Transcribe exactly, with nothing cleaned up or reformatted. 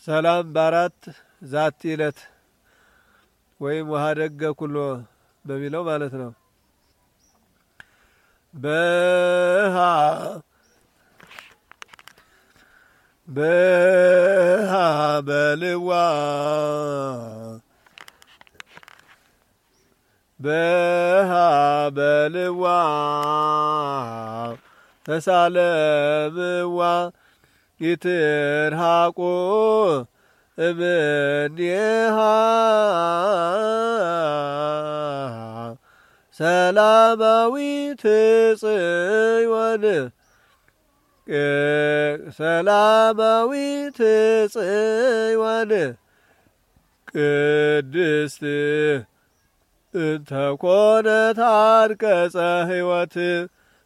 ሰላም በአራት ዛቲ ዕለት ወይም ወሀደገ ኩሎ በሚለው ማለት ነው። በሃ በሃ በልዋ በሃ በልዋ ተሳለምዋ ይትርሃቁ እምኔሃ ሰላማዊት ጽዮን ሰላማዊት ጽዮን ቅድስት እንተ ኮነት አንቀጸ ሕይወት